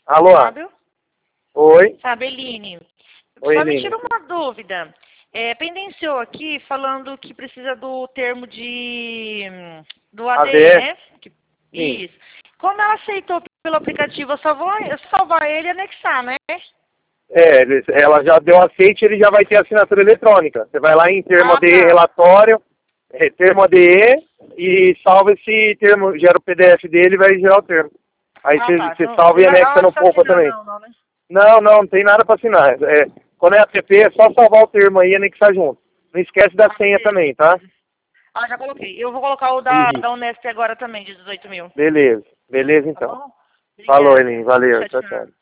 Alô? Fábio? Oi? Fabeline. Oi, Só me Eline. tira uma dúvida. Pendenciou aqui falando que precisa do termo do ADE, ADE? né? Sim. Isso. Como ela aceitou pelo aplicativo, eu só vou salvar ele e anexar, né? Ela já deu aceite, ele já vai ter assinatura eletrônica. Você vai lá em termo Ah, ADE, tá. relatório, termo ADE, e salva esse termo, gera o PDF dele e vai gerar o termo. Aí Ah, tá. você Então, salva e ela anexa não no precisa Poupa assinar também. não, né? Não tem nada para assinar. Quando é app, é só salvar o termo aí e anexar junto. Não esquece da senha também, tá? Ah, já coloquei. Eu vou colocar o da Isso. Unesp agora também, de 18 mil. Beleza Tá então. bom? Falou, Obrigada. Eline. Valeu. Tchau, Tchau, tchau. tchau.